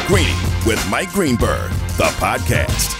Greeny with Mike Greenberg, the podcast.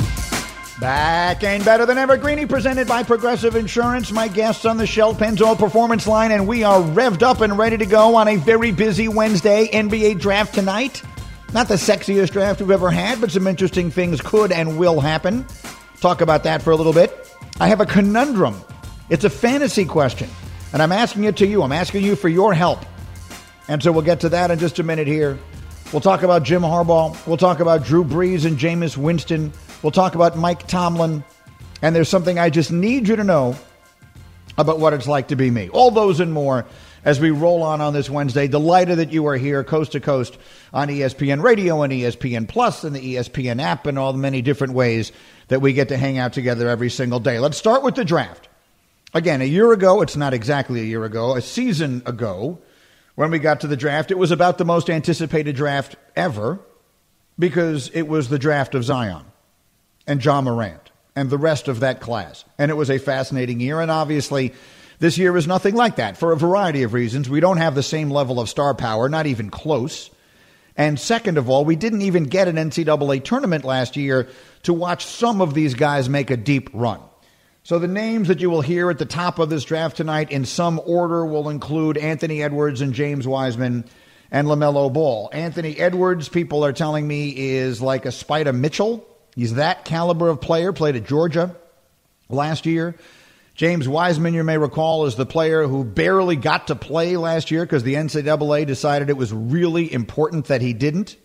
Back and better than ever. Greeny presented by Progressive Insurance. My guests on the Shell Pennzoil Performance Line, and we are revved up and ready to go on a very busy Wednesday. NBA draft tonight. Not the sexiest draft we've ever had, but some interesting things could and will happen. Talk about that for a little bit. I have a conundrum. It's a fantasy question, and I'm asking it to you. I'm asking you for your help. And so we'll get to that in just a minute here. We'll talk about Jim Harbaugh. We'll talk about Drew Brees and Jameis Winston. We'll talk about Mike Tomlin. And there's something I just need you to know about what it's like to be me. All those and more as we roll on this Wednesday. Delighted that you are here coast to coast on ESPN Radio and ESPN Plus and the ESPN app and all the many different ways that we get to hang out together every single day. Let's start with the draft. Again, a year ago, it's not exactly a year ago, a season ago, when we got to the draft, it was about the most anticipated draft ever because it was the draft of Zion and Ja Morant and the rest of that class. And it was a fascinating year. And obviously, this year is nothing like that for a variety of reasons. We don't have the same level of star power, not even close. And second of all, we didn't even get an NCAA tournament last year to watch some of these guys make a deep run. So the names that you will hear at the top of this draft tonight in some order will include Anthony Edwards and James Wiseman and LaMelo Ball. Anthony Edwards, people are telling me, is like a Spider Mitchell. He's that caliber of player, played at Georgia last year. James Wiseman, you may recall, is the player who barely got to play last year because the NCAA decided it was really important that he didn't.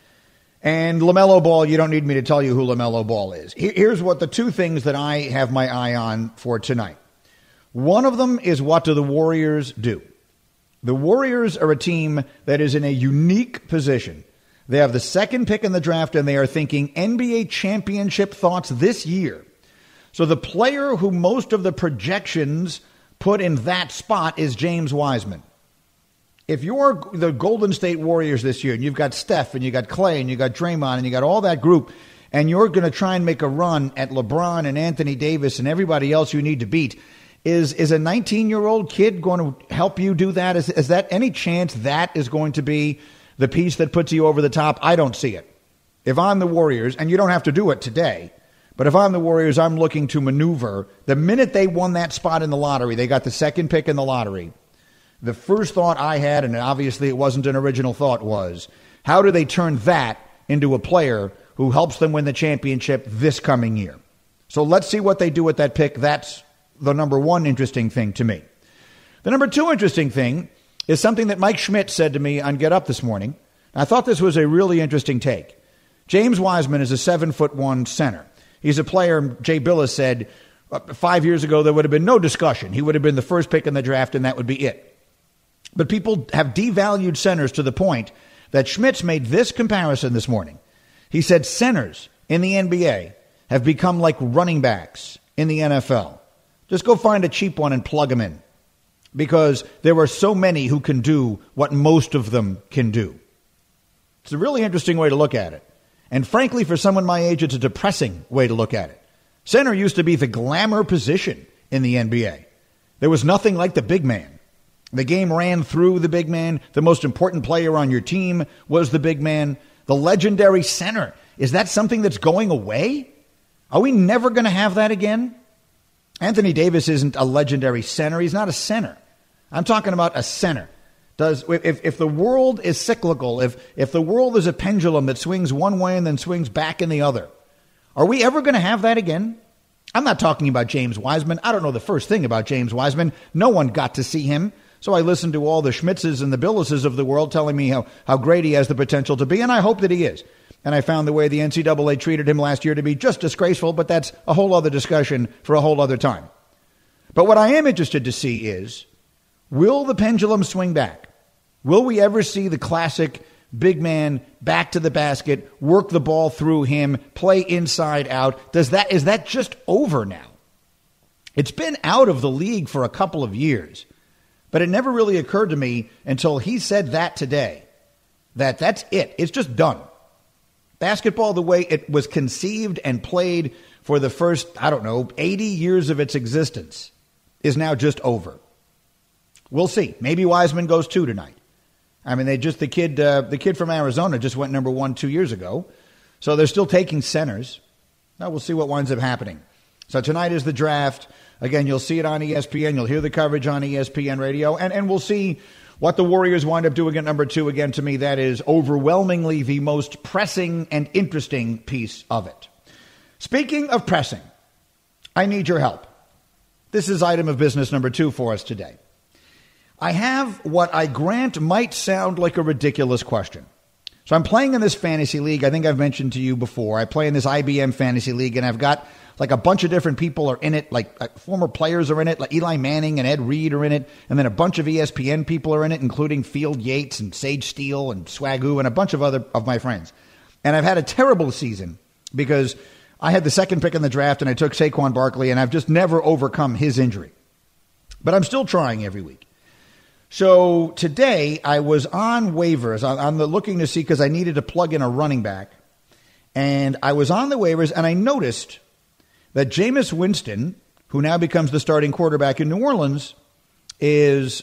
And LaMelo Ball, you don't need me to tell you who LaMelo Ball is. Here's what the two things that I have my eye on for tonight. One of them is, what do the Warriors do? The Warriors are a team that is in a unique position. They have the second pick in the draft, and they are thinking NBA championship thoughts this year. So the player who most of the projections put in that spot is James Wiseman. If you're the Golden State Warriors this year, and you've got Steph, and you got Clay, and you got Draymond, and you got all that group, and you're going to try and make a run at LeBron and Anthony Davis and everybody else you need to beat, is a 19-year-old kid going to help you do that? Is that any chance that is going to be the piece that puts you over the top? I don't see it. If I'm the Warriors, and you don't have to do it today, but if I'm the Warriors, I'm looking to maneuver. The minute they won that spot in the lottery, they got the second pick in the lottery. The first thought I had, and obviously it wasn't an original thought, was how do they turn that into a player who helps them win the championship this coming year? So let's see what they do with that pick. That's the number one interesting thing to me. The number two interesting thing is something that Mike Schmidt said to me on Get Up this morning. I thought this was a really interesting take. James Wiseman is a 7'1" center. He's a player, Jay Billis said, 5 years ago there would have been no discussion. He would have been the first pick in the draft, and that would be it. But people have devalued centers to the point that Schmitz made this comparison this morning. He said centers in the NBA have become like running backs in the NFL. Just go find a cheap one and plug them in, because there are so many who can do what most of them can do. It's a really interesting way to look at it. And frankly, for someone my age, it's a depressing way to look at it. Center used to be the glamour position in the NBA. There was nothing like the big man. The game ran through the big man. The most important player on your team was the big man. The legendary center. Is that something that's going away? Are we never going to have that again? Anthony Davis isn't a legendary center. He's not a center. I'm talking about a center. If the world is cyclical, if the world is a pendulum that swings one way and then swings back in the other, are we ever going to have that again? I'm not talking about James Wiseman. I don't know the first thing about James Wiseman. No one got to see him. So I listened to all the Schmitzes and the Billises of the world telling me how great he has the potential to be, and I hope that he is. And I found the way the NCAA treated him last year to be just disgraceful, but that's a whole other discussion for a whole other time. But what I am interested to see is, will the pendulum swing back? Will we ever see the classic big man back to the basket, work the ball through him, play inside out? Is that just over now? It's been out of the league for a couple of years. But it never really occurred to me until he said that today, that's it. It's just done. Basketball, the way it was conceived and played for the first, 80 years of its existence, is now just over. We'll see. Maybe Wiseman goes 2 tonight. I mean, the kid from Arizona just went number 1 2 years ago. So they're still taking centers. Now we'll see what winds up happening. So tonight is the draft. Again, you'll see it on ESPN. You'll hear the coverage on ESPN radio. And we'll see what the Warriors wind up doing at number 2. Again, to me, that is overwhelmingly the most pressing and interesting piece of it. Speaking of pressing, I need your help. This is item of business number 2 for us today. I have what I grant might sound like a ridiculous question. So I'm playing in this fantasy league. I think I've mentioned to you before. I play in this IBM fantasy league, and I've got like a bunch of different people are in it. Like former players are in it. Like Eli Manning and Ed Reed are in it. And then a bunch of ESPN people are in it, including Field Yates and Sage Steele and Swagoo and a bunch of other of my friends. And I've had a terrible season because I had the second pick in the draft and I took Saquon Barkley, and I've just never overcome his injury. But I'm still trying every week. So today I was on waivers. I'm looking to see because I needed to plug in a running back. And I was on the waivers and I noticed that Jameis Winston, who now becomes the starting quarterback in New Orleans, was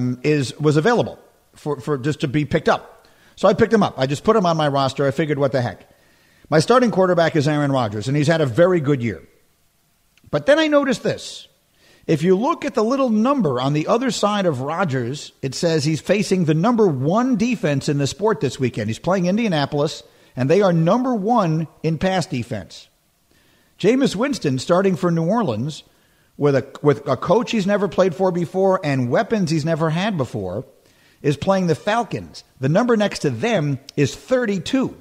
available for just to be picked up. So I picked him up. I just put him on my roster. I figured, what the heck. My starting quarterback is Aaron Rodgers, and he's had a very good year. But then I noticed this. If you look at the little number on the other side of Rodgers, it says he's facing the number 1 defense in the sport this weekend. He's playing Indianapolis, and they are number 1 in pass defense. Jameis Winston, starting for New Orleans, with a coach he's never played for before and weapons he's never had before, is playing the Falcons. The number next to them is 32.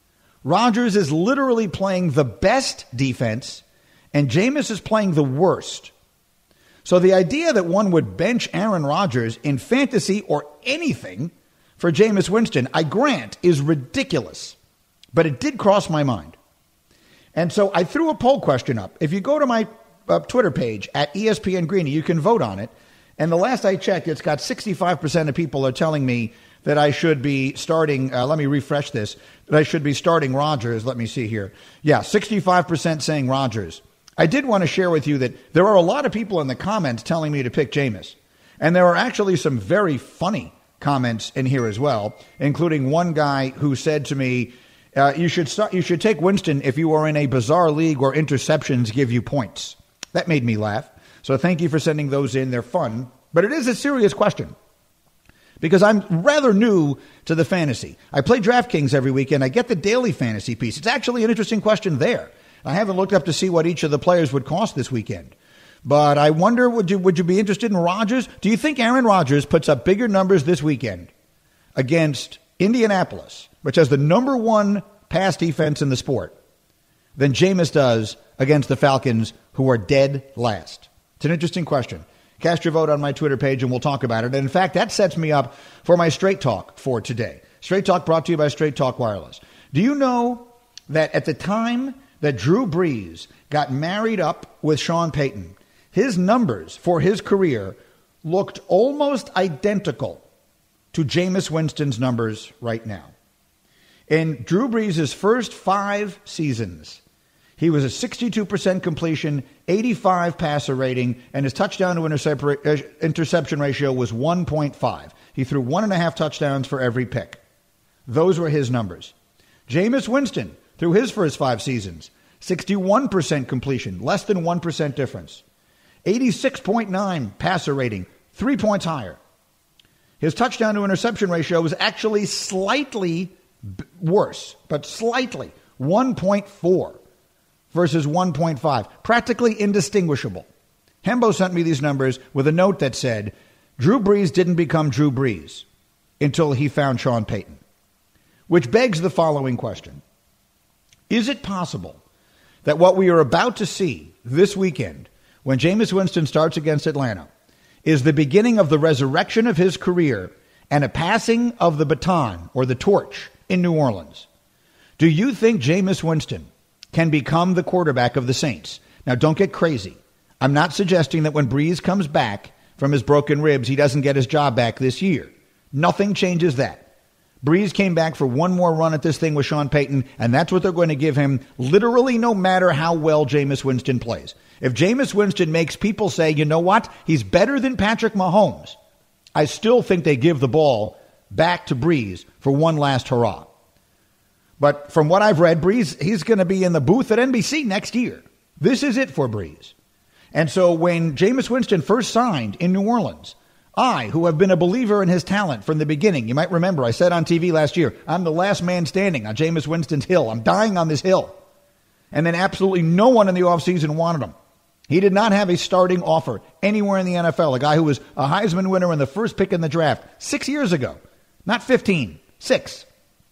Rodgers is literally playing the best defense, and Jameis is playing the worst. So the idea that one would bench Aaron Rodgers in fantasy or anything for Jameis Winston, I grant, is ridiculous. But it did cross my mind. And so I threw a poll question up. If you go to my Twitter page at ESPN Greeny, you can vote on it. And the last I checked, it's got 65% of people are telling me that I should be starting, let me refresh this, that I should be starting Rodgers. Let me see here. Yeah, 65% saying Rodgers. I did want to share with you that there are a lot of people in the comments telling me to pick Jameis. And there are actually some very funny comments in here as well, including one guy who said to me, you should take Winston if you are in a bizarre league where interceptions give you points. That made me laugh. So thank you for sending those in. They're fun. But it is a serious question because I'm rather new to the fantasy. I play DraftKings every weekend. I get the daily fantasy piece. It's actually an interesting question there. I haven't looked up to see what each of the players would cost this weekend. But I wonder, would you be interested in Rodgers? Do you think Aaron Rodgers puts up bigger numbers this weekend against Indianapolis, which has the number 1 pass defense in the sport, than Jameis does against the Falcons, who are dead last? It's an interesting question. Cast your vote on my Twitter page, and we'll talk about it. And in fact, that sets me up for my Straight Talk for today. Straight Talk brought to you by Straight Talk Wireless. Do you know that at the time that Drew Brees got married up with Sean Payton, his numbers for his career looked almost identical to Jameis Winston's numbers right now? In Drew Brees' first 5 seasons, he was a 62% completion, 85 passer rating, and his touchdown to interception ratio was 1.5. He threw 1.5 touchdowns for every pick. Those were his numbers. Jameis Winston, through his first 5 seasons, 61% completion, less than 1% difference. 86.9 passer rating, 3 points higher. His touchdown to interception ratio was actually slightly worse, but slightly, 1.4 versus 1.5, practically indistinguishable. Hembo sent me these numbers with a note that said, Drew Brees didn't become Drew Brees until he found Sean Payton. Which begs the following question. Is it possible that what we are about to see this weekend, when Jameis Winston starts against Atlanta, is the beginning of the resurrection of his career and a passing of the baton or the torch in New Orleans? Do you think Jameis Winston can become the quarterback of the Saints? Now, don't get crazy. I'm not suggesting that when Brees comes back from his broken ribs, he doesn't get his job back this year. Nothing changes that. Brees came back for one more run at this thing with Sean Payton, and that's what they're going to give him literally no matter how well Jameis Winston plays. If Jameis Winston makes people say, you know what, he's better than Patrick Mahomes, I still think they give the ball back to Brees for one last hurrah. But from what I've read, Brees, he's going to be in the booth at NBC next year. This is it for Brees. And so when Jameis Winston first signed in New Orleans, I, who have been a believer in his talent from the beginning, you might remember I said on TV last year, I'm the last man standing on Jameis Winston's hill. I'm dying on this hill. And then absolutely no one in the offseason wanted him. He did not have a starting offer anywhere in the NFL. A guy who was a Heisman winner and the first pick in the draft 6 years ago. Not 15, 6.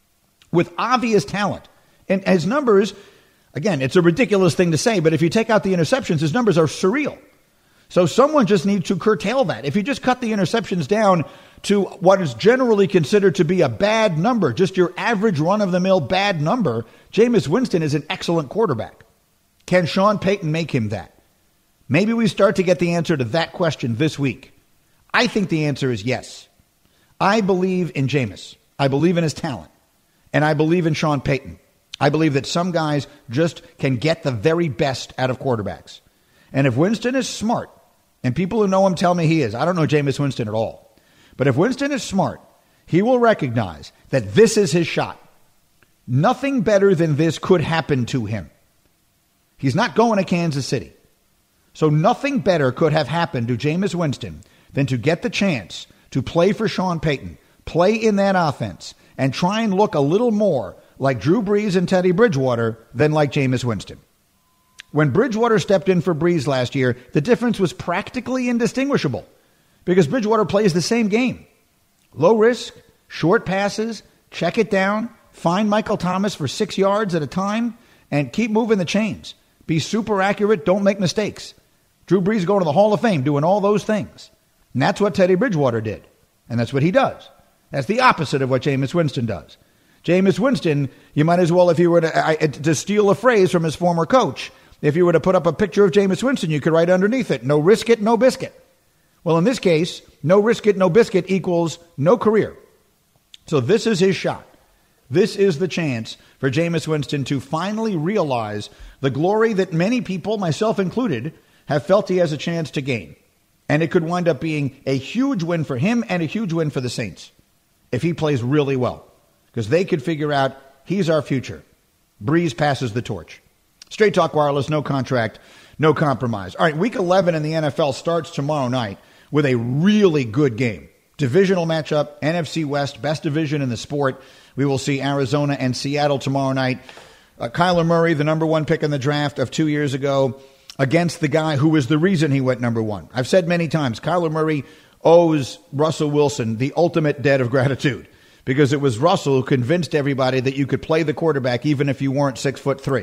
With obvious talent. And his numbers, again, it's a ridiculous thing to say, but if you take out the interceptions, his numbers are surreal. So someone just needs to curtail that. If you just cut the interceptions down to what is generally considered to be a bad number, just your average run-of-the-mill bad number, Jameis Winston is an excellent quarterback. Can Sean Payton make him that? Maybe we start to get the answer to that question this week. I think the answer is yes. I believe in Jameis. I believe in his talent. And I believe in Sean Payton. I believe that some guys just can get the very best out of quarterbacks. And if Winston is smart, and people who know him tell me he is, I don't know Jameis Winston at all, but if Winston is smart, he will recognize that this is his shot. Nothing better than this could happen to him. He's not going to Kansas City. So nothing better could have happened to Jameis Winston than to get the chance to play for Sean Payton, play in that offense, and try and look a little more like Drew Brees and Teddy Bridgewater than like Jameis Winston. When Bridgewater stepped in for Brees last year, the difference was practically indistinguishable because Bridgewater plays the same game. Low risk, short passes, check it down, find Michael Thomas for 6 yards at a time, and keep moving the chains. Be super accurate, don't make mistakes. Drew Brees going to the Hall of Fame doing all those things. And that's what Teddy Bridgewater did. And that's what he does. That's the opposite of what Jameis Winston does. Jameis Winston, you might as well, if you were to steal a phrase from his former coach, if you were to put up a picture of Jameis Winston, you could write underneath it, no risk it, no biscuit. Well, in this case, no risk it, no biscuit equals no career. So this is his shot. This is the chance for Jameis Winston to finally realize the glory that many people, myself included, have felt he has a chance to gain. And it could wind up being a huge win for him and a huge win for the Saints if he plays really well. Because they could figure out he's our future. Brees passes the torch. Straight Talk Wireless, no contract, no compromise. All right, Week 11 in the NFL starts tomorrow night with a really good game. Divisional matchup, NFC West, best division in the sport. We will see Arizona and Seattle tomorrow night. Kyler Murray, the number one pick in the draft of 2 years ago, against the guy who was the reason he went number one. I've said many times, Kyler Murray owes Russell Wilson the ultimate debt of gratitude because it was Russell who convinced everybody that you could play the quarterback even if you weren't 6'3".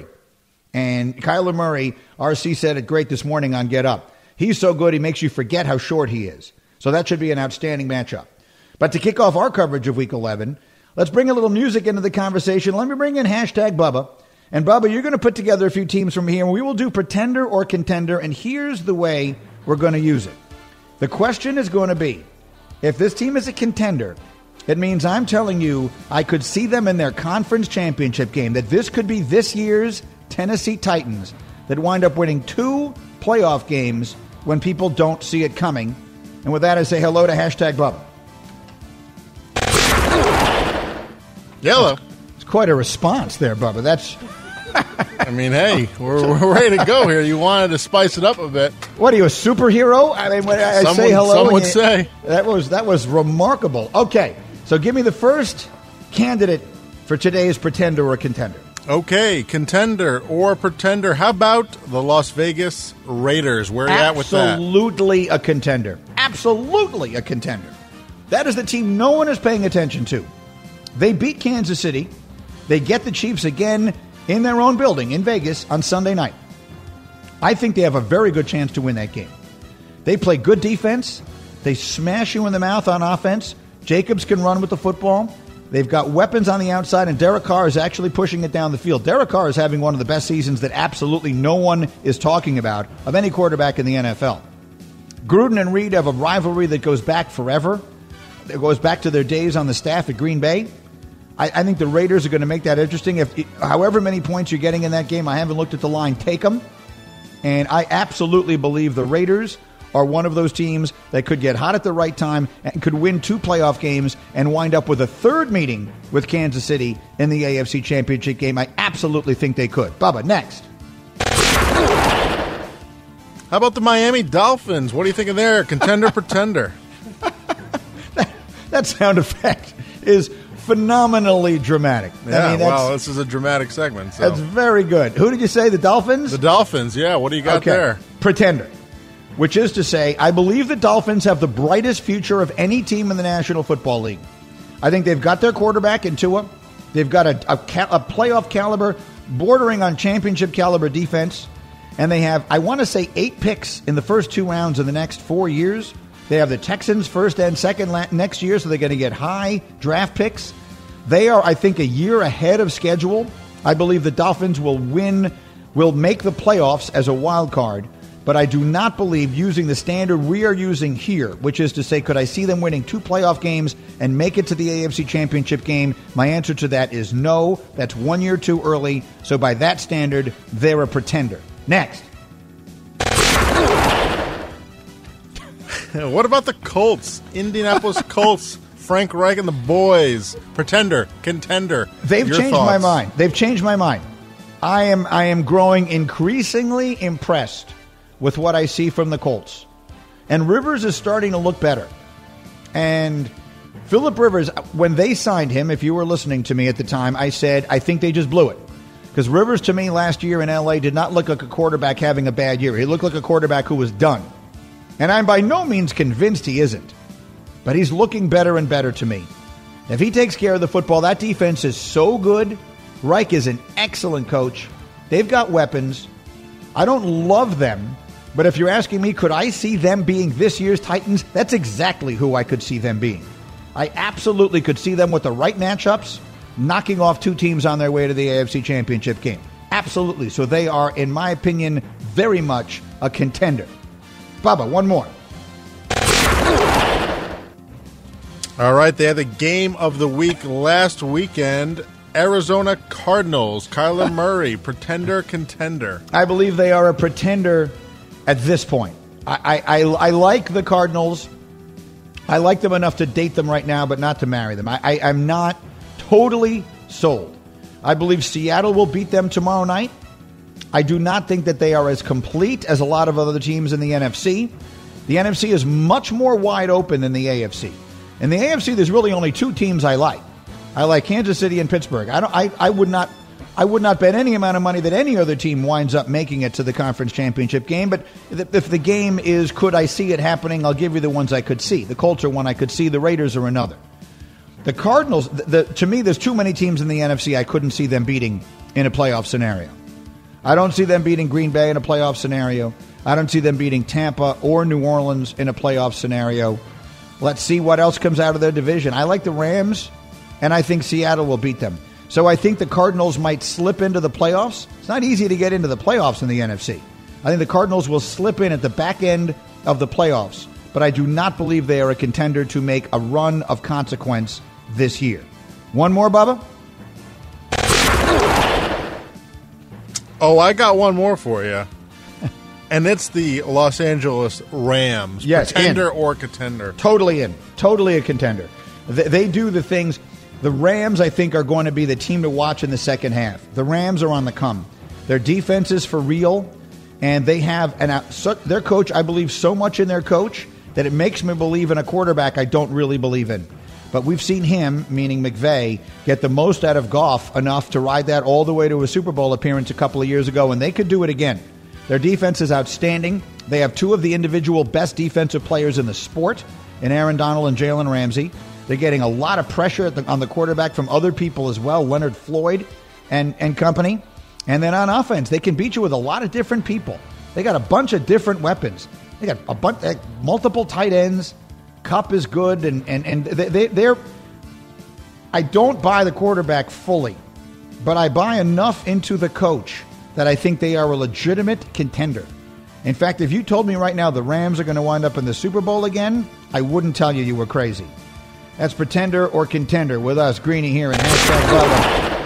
And Kyler Murray, RC said it great this morning on Get Up. He's so good he makes you forget how short he is. So that should be an outstanding matchup. But to kick off our coverage of Week 11, let's bring a little music into the conversation. Let me bring in hashtag Bubba. And Bubba, you're going to put together a few teams from here, and we will do pretender or contender, and here's the way we're going to use it. The question is going to be, if this team is a contender, it means I'm telling you I could see them in their conference championship game, that this could be this year's Tennessee Titans that wind up winning 2 playoff games when people don't see it coming. And with that, I say hello to hashtag Bubba. Hello. It's quite a response there, Bubba. That's... I mean, hey, we're ready to go here. You wanted to spice it up a bit. What are you, a superhero? I mean, when I say hello, some would say that was remarkable. Okay, so give me the first candidate for today's pretender or contender. Okay, contender or pretender. How about the Las Vegas Raiders? Where are you at with that? Absolutely a contender. Absolutely a contender. That is the team no one is paying attention to. They beat Kansas City. They get the Chiefs again in their own building in Vegas on Sunday night. I think they have a very good chance to win that game. They play good defense. They smash you in the mouth on offense. Jacobs can run with the football. They've got weapons on the outside, and Derek Carr is actually pushing it down the field. Derek Carr is having one of the best seasons that absolutely no one is talking about of any quarterback in the NFL. Gruden and Reed have a rivalry that goes back forever. It goes back to their days on the staff at Green Bay. I think the Raiders are going to make that interesting. If however many points you're getting in that game, I haven't looked at the line, take them. And I absolutely believe the Raiders are one of those teams that could get hot at the right time and could win 2 playoff games and wind up with a third meeting with Kansas City in the AFC Championship game. I absolutely think they could. Bubba, next. How about the Miami Dolphins? What do you think of there? Contender, pretender? That sound effect is phenomenally dramatic. Yeah, well, this is a dramatic segment. So. That's very good. Who did you say, the Dolphins? The Dolphins, yeah. What do you got there? Pretender, which is to say, I believe the Dolphins have the brightest future of any team in the National Football League. I think they've got their quarterback in Tua. They've got a playoff caliber, bordering on championship caliber defense. And they have, I want to say, 8 picks in the first 2 rounds in the next 4 years. They have the Texans first and second next year, so they're going to get high draft picks. They are, I think, a year ahead of schedule. I believe the Dolphins will make the playoffs as a wild card, but I do not believe using the standard we are using here, which is to say, could I see them winning 2 playoff games and make it to the AFC Championship game? My answer to that is no. That's 1 year too early. So by that standard, they're a pretender. Next. What about the Colts? Indianapolis Colts, Frank Reich and the boys. Pretender, contender. They've changed my mind. They've changed my mind. I am growing increasingly impressed with what I see from the Colts. And Rivers is starting to look better. And Phillip Rivers, when they signed him, if you were listening to me at the time, I said, I think they just blew it. Because Rivers, to me, last year in L.A. did not look like a quarterback having a bad year. He looked like a quarterback who was done. And I'm by no means convinced he isn't. But he's looking better and better to me. If he takes care of the football, that defense is so good. Reich is an excellent coach. They've got weapons. I don't love them. But if you're asking me, could I see them being this year's Titans? That's exactly who I could see them being. I absolutely could see them with the right matchups, knocking off 2 teams on their way to the AFC Championship game. Absolutely. So they are, in my opinion, very much a contender. Bubba, one more. All right, they had the game of the week last weekend. Arizona Cardinals, Kyler Murray, pretender, contender. I believe they are a pretender at this point. I like the Cardinals. I like them enough to date them right now, but not to marry them. I'm not totally sold. I believe Seattle will beat them tomorrow night. I do not think that they are as complete as a lot of other teams in the NFC. The NFC is much more wide open than the AFC. In the AFC, there's really only 2 teams I like. I like Kansas City and Pittsburgh. I would not bet any amount of money that any other team winds up making it to the conference championship game. But if the game is, could I see it happening, I'll give you the ones I could see. The Colts are one I could see. The Raiders are another. The Cardinals, to me, there's too many teams in the NFC I couldn't see them beating in a playoff scenario. I don't see them beating Green Bay in a playoff scenario. I don't see them beating Tampa or New Orleans in a playoff scenario. Let's see what else comes out of their division. I like the Rams, and I think Seattle will beat them. So I think the Cardinals might slip into the playoffs. It's not easy to get into the playoffs in the NFC. I think the Cardinals will slip in at the back end of the playoffs, but I do not believe they are a contender to make a run of consequence this year. One more, Bubba? Oh, I got one more for you. And it's the Los Angeles Rams. Yes, pretender or contender? Totally in. Totally a contender. They do the things. The Rams, I think, are going to be the team to watch in the second half. The Rams are on the come. Their defense is for real, and they have their coach, I believe so much in their coach that it makes me believe in a quarterback I don't really believe in. But we've seen him, meaning McVay, get the most out of Goff enough to ride that all the way to a Super Bowl appearance a couple of years ago, and they could do it again. Their defense is outstanding. They have 2 of the individual best defensive players in the sport, in Aaron Donald and Jalen Ramsey. They're getting a lot of pressure on the quarterback from other people as well, Leonard Floyd and company. And then on offense, they can beat you with a lot of different people. They got a bunch of different weapons. They got a bunch, multiple tight ends. Kupp is good, and they're. I don't buy the quarterback fully, but I buy enough into the coach that I think they are a legitimate contender. In fact, if you told me right now the Rams are going to wind up in the Super Bowl again, I wouldn't tell you were crazy. That's Pretender or Contender with us, Greeny, here in #Bubba.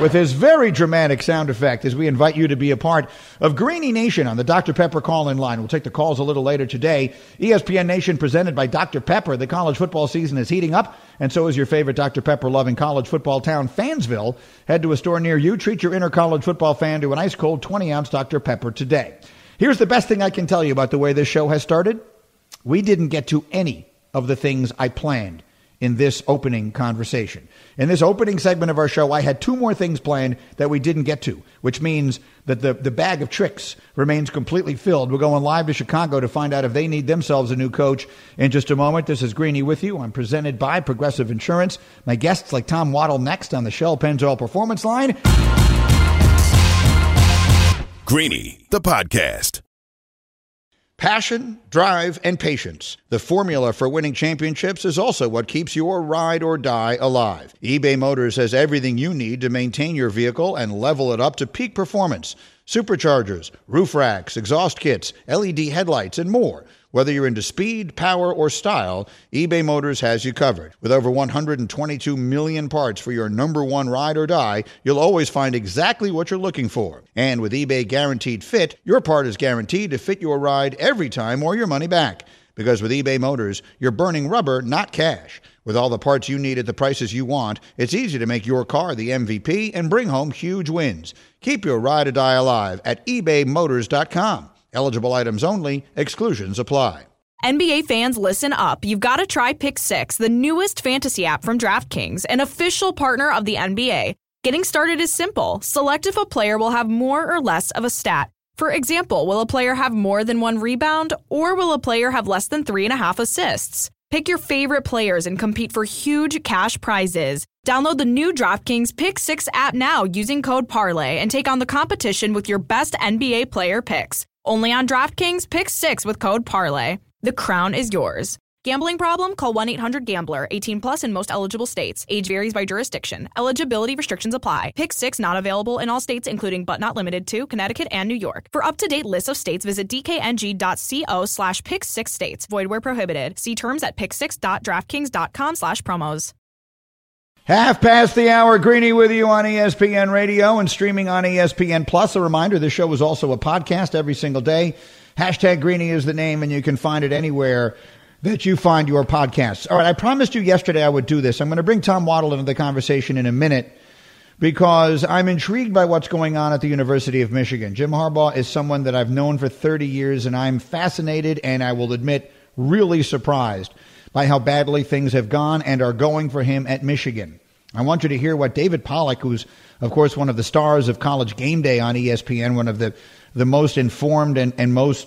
with his very dramatic sound effect as we invite you to be a part of Greeny Nation on the Dr. Pepper call-in line. We'll take the calls a little later today. ESPN Nation presented by Dr. Pepper. The college football season is heating up, and so is your favorite Dr. Pepper-loving college football town, Fansville. Head to a store near you. Treat your inner college football fan to an ice-cold 20-ounce Dr. Pepper today. Here's the best thing I can tell you about the way this show has started. We didn't get to any of the things I planned in this opening conversation. In this opening segment of our show, I had two more things planned that we didn't get to, which means that the bag of tricks remains completely filled. We're going live to Chicago to find out if they need themselves a new coach in just a moment. This is Greeny with you. I'm presented by Progressive Insurance. My guests like Tom Waddle next on the Shell Pennzoil Performance Line. Greeny, the podcast. Passion, drive, and patience. The formula for winning championships is also what keeps your ride or die alive. eBay Motors has everything you need to maintain your vehicle and level it up to peak performance. Superchargers, roof racks, exhaust kits, LED headlights, and more. Whether you're into speed, power, or style, eBay Motors has you covered. With over 122 million parts for your number one ride or die, you'll always find exactly what you're looking for. And with eBay Guaranteed Fit, your part is guaranteed to fit your ride every time or your money back. Because with eBay Motors, you're burning rubber, not cash. With all the parts you need at the prices you want, it's easy to make your car the MVP and bring home huge wins. Keep your ride or die alive at ebaymotors.com. Eligible items only. Exclusions apply. NBA fans, listen up. You've got to try Pick 6, the newest fantasy app from DraftKings, an official partner of the NBA. Getting started is simple. Select if a player will have more or less of a stat. For example, will a player have more than 1 rebound, or will a player have less than 3.5 assists? Pick your favorite players and compete for huge cash prizes. Download the new DraftKings Pick 6 app now using code PARLAY and take on the competition with your best NBA player picks. Only on DraftKings, Pick 6 with code PARLAY. The crown is yours. Gambling problem? Call 1-800-GAMBLER. 18 plus in most eligible states. Age varies by jurisdiction. Eligibility restrictions apply. Pick 6 not available in all states, including but not limited to Connecticut and New York. For up-to-date lists of states, visit dkng.co/pick6states. Void where prohibited. See terms at pick6.draftkings.com/promos. Half past the hour, Greeny with you on ESPN Radio and streaming on ESPN Plus. A reminder, this show is also a podcast every single day. Hashtag Greeny is the name, and you can find it anywhere that you find your podcasts. All right, I promised you yesterday I would do this. I'm going to bring Tom Waddle into the conversation in a minute because I'm intrigued by what's going on at the University of Michigan. Jim Harbaugh is someone that I've known for 30 years, and I'm fascinated and I will admit really surprised by how badly things have gone and are going for him at Michigan. I want you to hear what David Pollack, who's, of course, one of the stars of College Game Day on ESPN, one of the most informed and most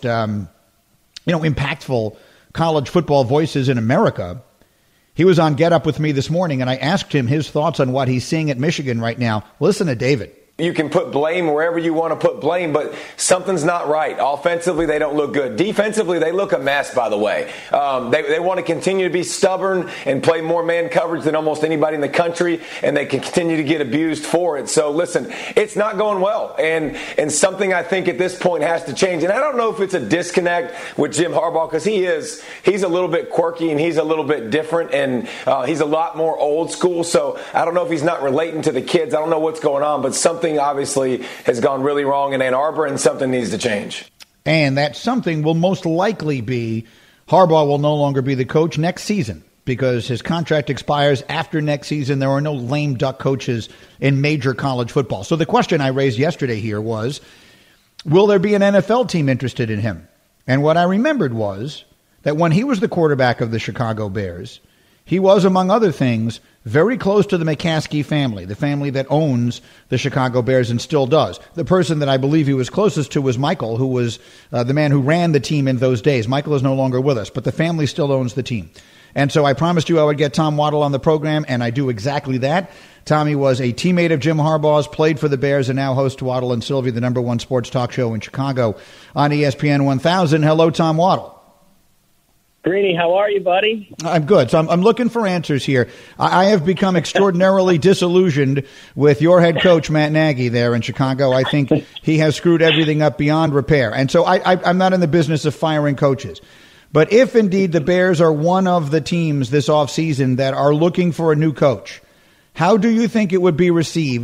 impactful college football voices in America. He was on Get Up with me this morning, and I asked him his thoughts on what he's seeing at Michigan right now. Listen to David. You can put blame wherever you want to put blame, but something's not right. Offensively, they don't look good. Defensively, they look a mess, by the way. They want to continue to be stubborn and play more man coverage than almost anybody in the country, and they can continue to get abused for it. So, listen, it's not going well, and something I think at this point has to change. And I don't know if it's a disconnect with Jim Harbaugh, because he's a little bit quirky and he's a little bit different, and he's a lot more old school. So I don't know if he's not relating to the kids. I don't know what's going on, but something obviously has gone really wrong in Ann Arbor, and something needs to change. And that something will most likely be Harbaugh will no longer be the coach next season because his contract expires after next season. There are no lame duck coaches in major college football. So the question I raised yesterday here was, will there be an NFL team interested in him? And what I remembered was that when he was the quarterback of the Chicago Bears, he was, among other things, very close to the McCaskey family, the family that owns the Chicago Bears and still does. The person that I believe he was closest to was Michael, who was the man who ran the team in those days. Michael is no longer with us, but the family still owns the team. And so I promised you I would get Tom Waddle on the program, and I do exactly that. Tommy was a teammate of Jim Harbaugh's, played for the Bears, and now hosts Waddle and Sylvie, the number one sports talk show in Chicago on ESPN 1000. Hello, Tom Waddle. Greeny, how are you, buddy? I'm good. So I'm looking for answers here. I have become extraordinarily disillusioned with your head coach, Matt Nagy, there in Chicago. I think he has screwed everything up beyond repair. And so I'm not in the business of firing coaches. But if indeed the Bears are one of the teams this offseason that are looking for a new coach, how do you think it would be received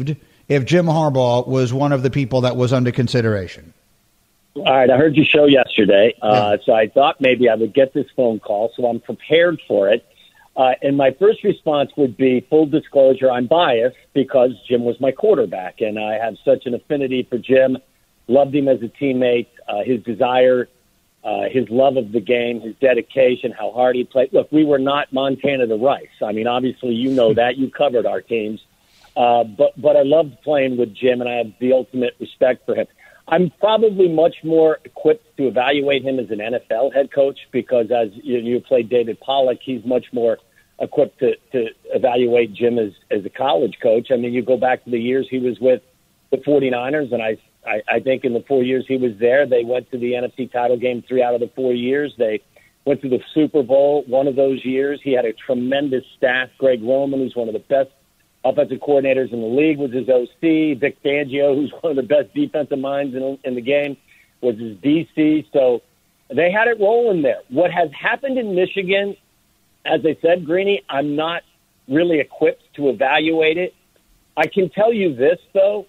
if Jim Harbaugh was one of the people that was under consideration. All right, I heard your show yesterday, so I thought maybe I would get this phone call, so I'm prepared for it. And my first response would be, full disclosure, I'm biased because Jim was my quarterback, and I have such an affinity for Jim, loved him as a teammate, his desire, his love of the game, his dedication, how hard he played. Look, we were not Montana to Rice. I mean, obviously, you know that. You covered our teams. But I loved playing with Jim, and I have the ultimate respect for him. I'm probably much more equipped to evaluate him as an NFL head coach because, as you played David Pollack, he's much more equipped to evaluate Jim as a college coach. I mean, you go back to the years he was with the 49ers, and I think in the 4 years he was there, they went to the NFC title game 3 out of the 4 years. They went to the Super Bowl one of those years. He had a tremendous staff. Greg Roman, who's one of the best offensive coordinators in the league, was his OC. Vic Fangio, who's one of the best defensive minds in the game, was his DC. So they had it rolling there. What has happened in Michigan, as I said, Greeny, I'm not really equipped to evaluate it. I can tell you this, though.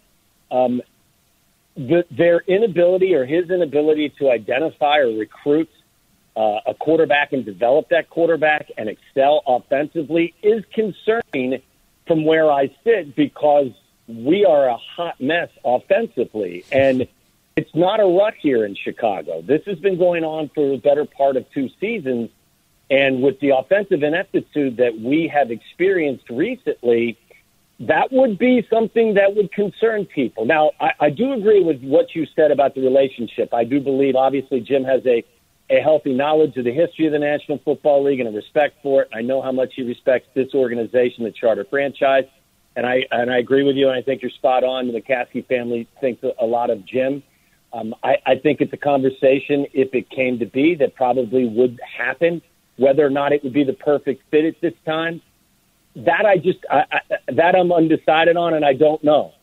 Their inability or his inability to identify or recruit a quarterback and develop that quarterback and excel offensively is concerning from where I sit because we are a hot mess offensively. And it's not a rut here in Chicago. This has been going on for the better part of 2 seasons. And with the offensive ineptitude that we have experienced recently, that would be something that would concern people. Now, I do agree with what you said about the relationship. I do believe, obviously, Jim has a healthy knowledge of the history of the National Football League and a respect for it. I know how much he respects this organization, the Charter franchise. And I agree with you, and I think you're spot on. The McCaskey family thinks a lot of Jim. I think it's a conversation, if it came to be, that probably would happen. Whether or not it would be the perfect fit at this time, that I'm undecided on, and I don't know.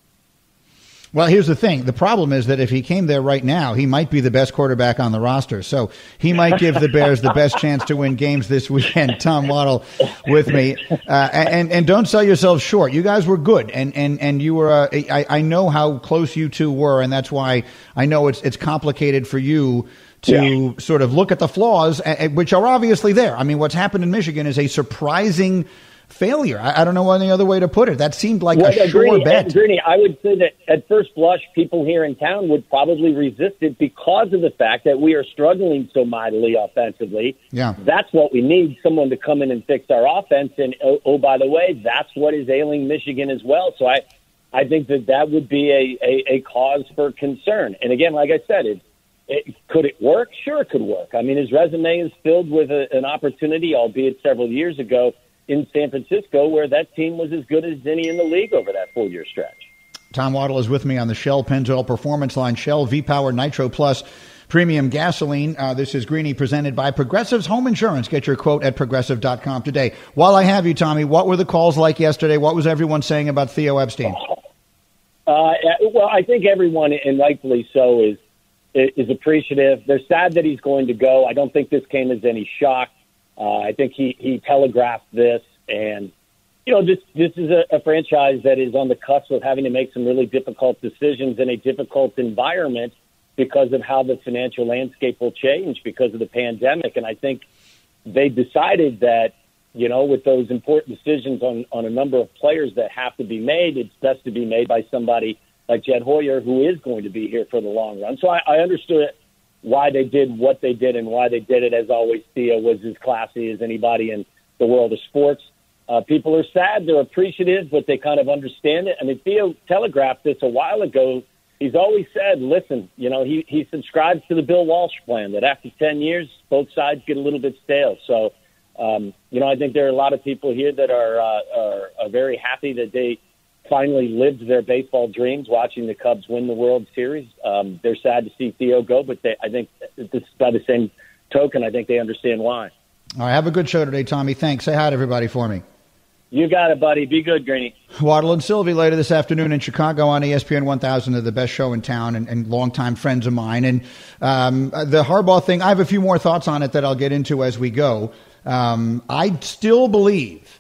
Well, here's the thing. The problem is that if he came there right now, he might be the best quarterback on the roster. So he might give the Bears the best chance to win games this weekend. Tom Waddle with me. And don't sell yourselves short. You guys were good. And you were, I know how close you two were. And that's why I know it's complicated for you to sort of look at the flaws, which are obviously there. I mean, what's happened in Michigan is a surprising failure. I don't know any other way to put it. That seemed like a sure bet. Greeny, I would say that at first blush, people here in town would probably resist it because of the fact that we are struggling so mightily offensively. Yeah. That's what we need, someone to come in and fix our offense. And, oh, by the way, that's what is ailing Michigan as well. So I think that would be a cause for concern. And again, like I said, could it work? Sure, it could work. I mean, his resume is filled with an opportunity, albeit several years ago, in San Francisco, where that team was as good as any in the league over that 4-year stretch. Tom Waddle is with me on the Shell Pennzoil Performance Line. Shell V-Power Nitro Plus Premium Gasoline. This is Greeny, presented by Progressive's Home Insurance. Get your quote at Progressive.com today. While I have you, Tommy, what were the calls like yesterday? What was everyone saying about Theo Epstein? Well, I think everyone, and rightfully so, is appreciative. They're sad that he's going to go. I don't think this came as any shock. I think he telegraphed this, and this is a franchise that is on the cusp of having to make some really difficult decisions in a difficult environment because of how the financial landscape will change because of the pandemic. And I think they decided that, with those important decisions on a number of players that have to be made, it's best to be made by somebody like Jed Hoyer, who is going to be here for the long run. So I understood why they did what they did and why they did it. As always, Theo was as classy as anybody in the world of sports. People are sad. They're appreciative, but they kind of understand it. I mean, Theo telegraphed this a while ago. He's always said, listen, he subscribes to the Bill Walsh plan that after 10 years, both sides get a little bit stale. So, I think there are a lot of people here that are very happy that they finally lived their baseball dreams watching the Cubs win the World Series. They're sad to see Theo go, but I think this, by the same token, I think they understand why. All right, have a good show today, Tommy. Thanks. Say hi to everybody for me. You got it, buddy. Be good, Greeny. Waddle and Sylvie later this afternoon in Chicago on ESPN 1000. They're the best show in town and longtime friends of mine. And the Harbaugh thing, I have a few more thoughts on it that I'll get into as we go. I still believe,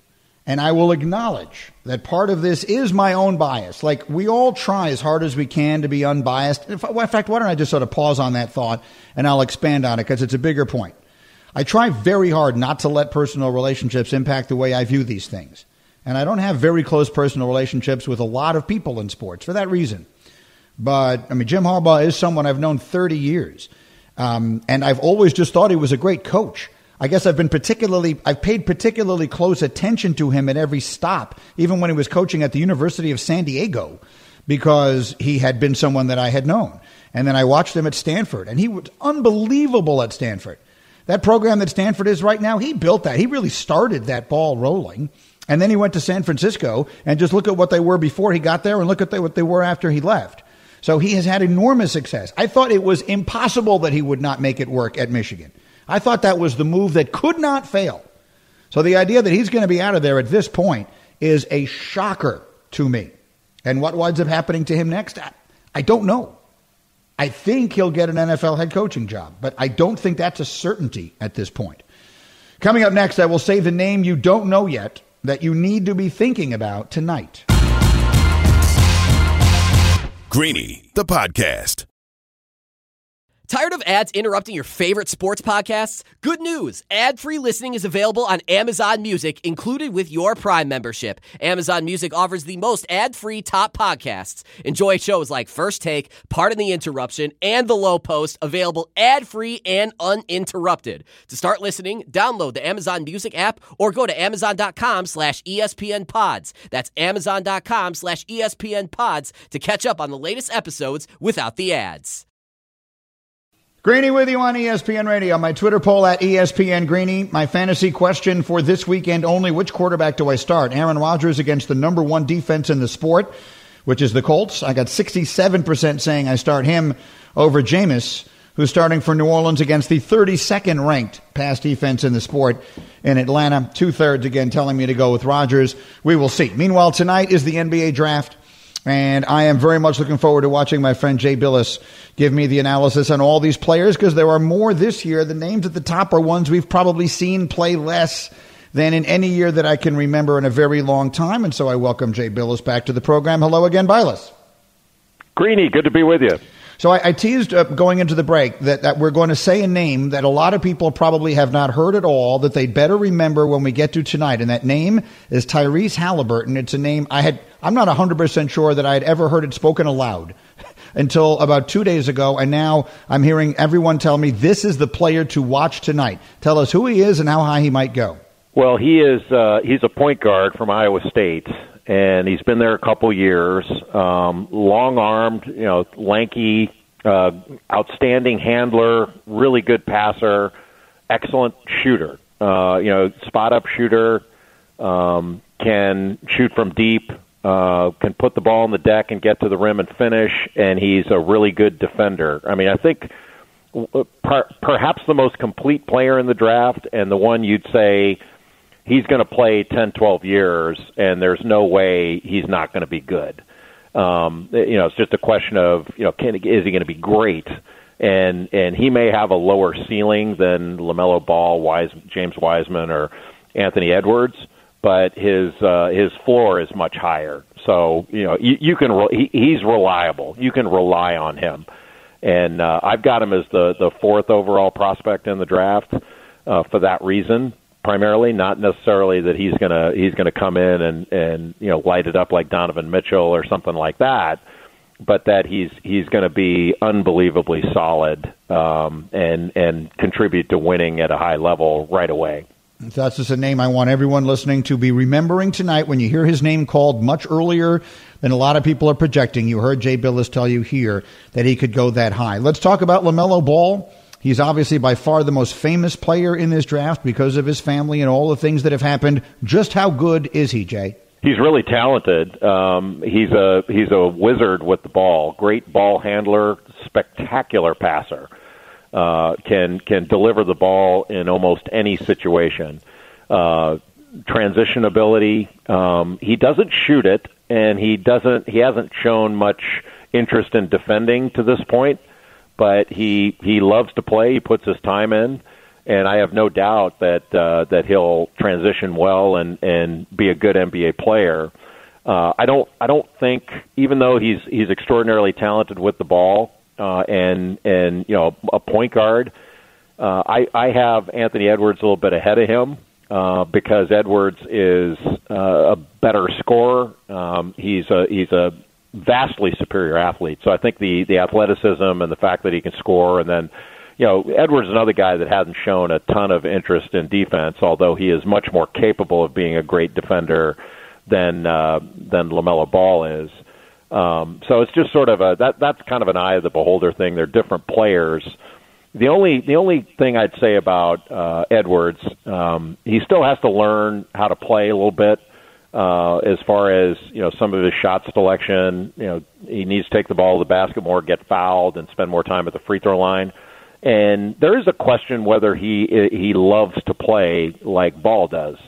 And I will acknowledge that part of this is my own bias. Like, we all try as hard as we can to be unbiased. In fact, why don't I just sort of pause on that thought and I'll expand on it because it's a bigger point. I try very hard not to let personal relationships impact the way I view these things. And I don't have very close personal relationships with a lot of people in sports for that reason. But, I mean, Jim Harbaugh is someone I've known 30 years. And I've always just thought he was a great coach. I guess I've paid particularly close attention to him at every stop, even when he was coaching at the University of San Diego, because he had been someone that I had known. And then I watched him at Stanford, and he was unbelievable at Stanford. That program that Stanford is right now, he built that. He really started that ball rolling. And then he went to San Francisco, and just look at what they were before he got there and look at what they were after he left. So he has had enormous success. I thought it was impossible that he would not make it work at Michigan. I thought that was the move that could not fail. So the idea that he's going to be out of there at this point is a shocker to me. And what winds up happening to him next? I don't know. I think he'll get an NFL head coaching job, but I don't think that's a certainty at this point. Coming up next, I will say the name you don't know yet that you need to be thinking about tonight. Greeny, the podcast. Tired of ads interrupting your favorite sports podcasts? Good news! Ad-free listening is available on Amazon Music, included with your Prime membership. Amazon Music offers the most ad-free top podcasts. Enjoy shows like First Take, Pardon the Interruption, and The Low Post, available ad-free and uninterrupted. To start listening, download the Amazon Music app or go to amazon.com/ESPN Pods. That's amazon.com/ESPN Pods to catch up on the latest episodes without the ads. Greeny with you on ESPN Radio. My Twitter poll at ESPN Greeny. My fantasy question for this weekend only: which quarterback do I start? Aaron Rodgers against the number one defense in the sport, which is the Colts. I got 67% saying I start him over Jameis, who's starting for New Orleans against the 32nd ranked pass defense in the sport in Atlanta. 2/3 again telling me to go with Rodgers. We will see. Meanwhile, tonight is the NBA draft. And I am very much looking forward to watching my friend Jay Billis give me the analysis on all these players, because there are more this year. The names at the top are ones we've probably seen play less than in any year that I can remember in a very long time. And so I welcome Jay Billis back to the program. Hello again, Billis. Greeny, good to be with you. So I teased going into the break that we're going to say a name that a lot of people probably have not heard at all, that they'd better remember when we get to tonight. And that name is Tyrese Halliburton. It's a name I'm not 100% sure that I had ever heard it spoken aloud until about 2 days ago. And now I'm hearing everyone tell me this is the player to watch tonight. Tell us who he is and how high he might go. Well, he's a point guard from Iowa State, and he's been there a couple years. Long-armed, lanky, outstanding handler, really good passer, excellent shooter. Spot-up shooter, can shoot from deep, can put the ball on the deck and get to the rim and finish, and he's a really good defender. I mean, I think perhaps the most complete player in the draft, and the one you'd say he's going to play 10, 12 years, and there's no way he's not going to be good. It's just a question of, is he going to be great? And he may have a lower ceiling than LaMelo Ball, James Wiseman, or Anthony Edwards, but his floor is much higher. So, he's reliable. You can rely on him. And I've got him as the fourth overall prospect in the draft for that reason. Primarily, not necessarily that he's gonna come in and light it up like Donovan Mitchell or something like that, but that he's going to be unbelievably solid and contribute to winning at a high level right away. That's just a name I want everyone listening to be remembering tonight when you hear his name called much earlier than a lot of people are projecting. You heard Jay Billis tell you here that he could go that high. Let's talk about LaMelo Ball. He's obviously by far the most famous player in this draft because of his family and all the things that have happened. Just how good is he, Jay? He's really talented. He's a wizard with the ball. Great ball handler, spectacular passer. Can deliver the ball in almost any situation. Transition ability. He doesn't shoot it, and he hasn't shown much interest in defending to this point. But he loves to play. He puts his time in, and I have no doubt that he'll transition well and be a good NBA player. I don't think, even though he's extraordinarily talented with the ball and a point guard, I have Anthony Edwards a little bit ahead of him because Edwards is a better scorer. He's a vastly superior athlete. So I think the athleticism and the fact that he can score, and then Edwards is another guy that hasn't shown a ton of interest in defense, although he is much more capable of being a great defender than LaMelo Ball is. So it's just sort of that's kind of an eye of the beholder thing. They're different players. The only thing I'd say about Edwards, he still has to learn how to play a little bit. As far as some of his shot selection, he needs to take the ball to the basket more, get fouled, and spend more time at the free throw line. And there is a question whether he loves to play like Ball does.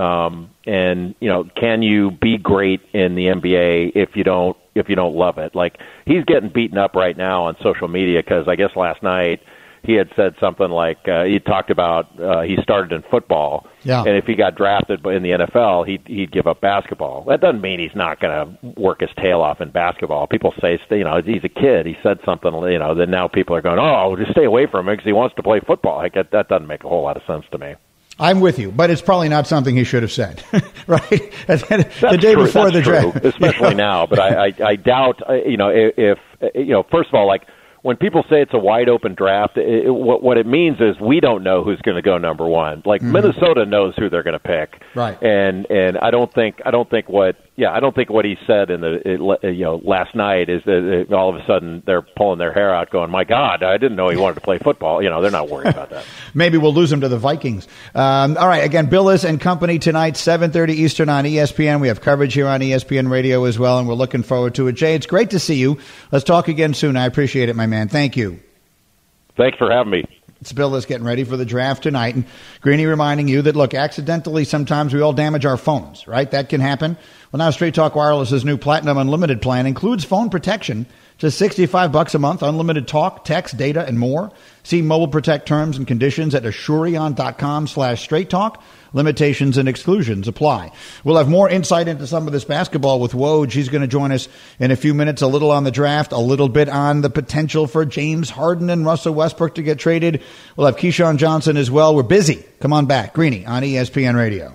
And can you be great in the NBA if you don't love it? Like, he's getting beaten up right now on social media because I guess last night he had said something like he talked about he started in football, and if he got drafted in the NFL, he'd give up basketball. That doesn't mean he's not going to work his tail off in basketball. People say, he's a kid. He said something, then now people are going, oh, just stay away from him because he wants to play football. That doesn't make a whole lot of sense to me. I'm with you, but it's probably not something he should have said, right? The day true. before That's the draft, true, especially now. But I doubt, if first of all, like, when people say it's a wide open draft, what it means is we don't know who's going to go number one. Like, Minnesota knows who they're going to pick, right? And I don't think what he said in the last night is that all of a sudden they're pulling their hair out, going, "My God, I didn't know he wanted to play football." They're not worried about that. Maybe we'll lose him to the Vikings. All right, again, Billis and Company tonight, 7:30 Eastern on ESPN. We have coverage here on ESPN Radio as well, and we're looking forward to it. Jay, it's great to see you. Let's talk again soon. I appreciate it, my man. Thank you. Thanks for having me. It's Billis getting ready for the draft tonight. And Greeny reminding you that, look, accidentally sometimes we all damage our phones, right? That can happen. Well, now Straight Talk Wireless's new Platinum Unlimited plan includes phone protection, just $65 a month, unlimited talk, text, data, and more. See Mobile Protect terms and conditions at Asurion.com/Straight Talk. Limitations and exclusions apply. We'll have more insight into some of this basketball with Woj. He's going to join us in a few minutes, a little on the draft, a little bit on the potential for James Harden and Russell Westbrook to get traded. We'll have Keyshawn Johnson as well. We're busy. Come on back. Greeny on ESPN Radio.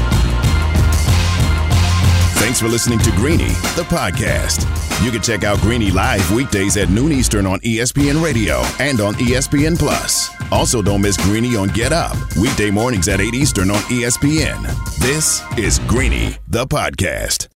Thanks for listening to Greeny, the podcast. You can check out Greeny live weekdays at noon Eastern on ESPN Radio and on ESPN Plus. Also, don't miss Greeny on Get Up, weekday mornings at 8 Eastern on ESPN. This is Greeny, the podcast.